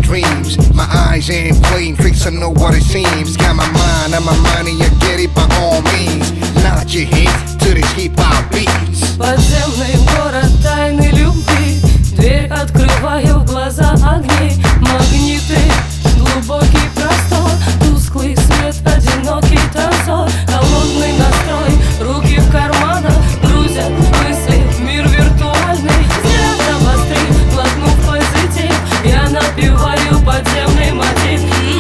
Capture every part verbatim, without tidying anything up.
dreams. My eyes ain't playing tricks, I know what it seems. Got my mind on my money, I get it by all means. Nod your head to this hip-hop beats. Подземный город тайны любви. Дверь открываю, в глаза огни, магниты, глубокий простор, тусклый свет, одинокий танцор, холодный настрой, руки в карманах, грузят мысли в мир виртуальный. Взгляд обострив, глотнув позитив, я напеваю подземный мотив.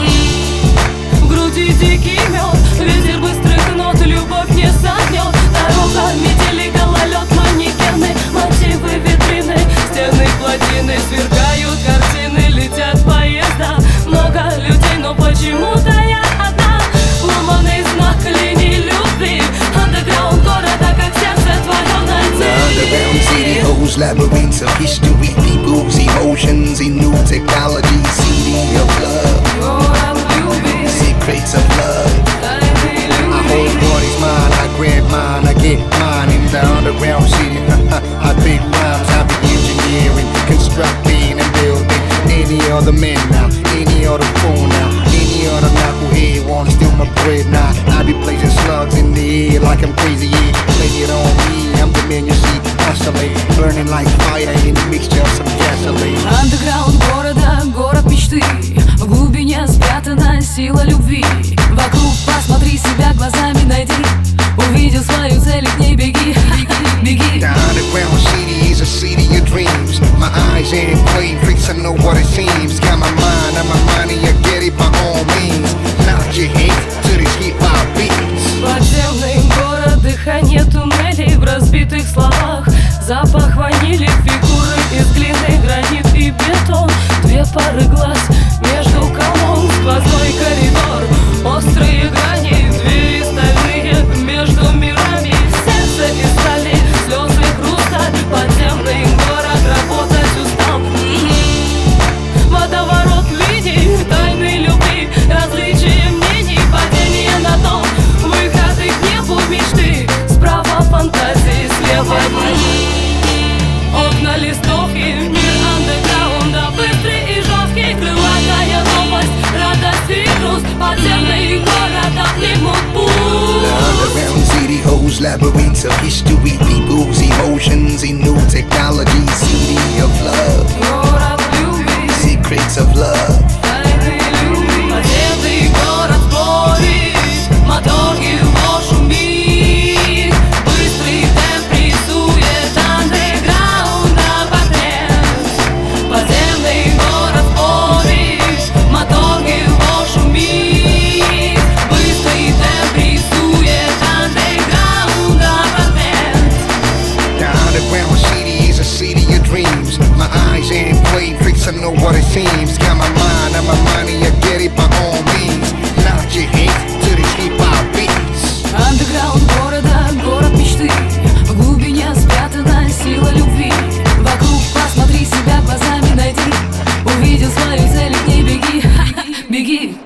В груди дикий мед, ветер быстрых нот, любовь не согнет. Дорога, метели, гололед, манекены, мотивы, витрины, стены, плотины, сверкают картины, летят поезда. Много людей, но почему-то я одна. Ломаный знак линий любви. Андеграунд города, как сердце твое найти. The underground city holds labyrinths of history, people's emotions in new technology. City of love, Город любви, secrets of love. тайны I любви. hold what is mine, I grab mine, I get mine in the underground city. I big rhymes, I be engineering, constructing and building. Any other man now, any other fool now, any other knucklehead wanna steal my bread now. I be placing slugs in the air like I'm crazy, yeah. Blame it on me, I'm the man you see constantly, burning like fire in a mixture of some gasoline. Андеграунд города, город мечты. В глубине спрятана сила любви. Вокруг посмотри себя глазами, найди. Увидел свою цель, к ней беги, беги. The underground city is a city of dreams. My eyes ain't playing tricks, I know what it seems. Got my mind on my money, I get it by all means. Nod your head to this hip-hop beats. Подземный город, дыхание туннелей в разбитых словах. Запах ванили, фигуры из глины, гранит и бетон. Две пары глаз между колонн, сквозной коридор, острые грани, двери стальные между мирами. Сердце из стали, слезы хрусталь. Подземный город, работать устал. Водоворот линий, тайны любви, различия мнений, падение на дно, выходы к небу мечты. Справа фантазии, слева дни. Окна листовки, мир андеграунда, быстрый и жесткий, крылатая новость, радость и грусть. Подземный город, обнимут путь. The underground city holds labyrinths of history, people's emotions in new technology. City of love, Город любви, secrets of love. тайны любви. Подземный город спорит, мотор его шумит. Быстрый темп рисует андеграунда портрет. Подземный город спорит, мотор его шумит. Быстрый темп рисует андеграунда портрет. The underground city is a city of dreams. My eyes ain't playing tricks, I know what it seems. Got my mind on my money, I get it by all means. Nod your head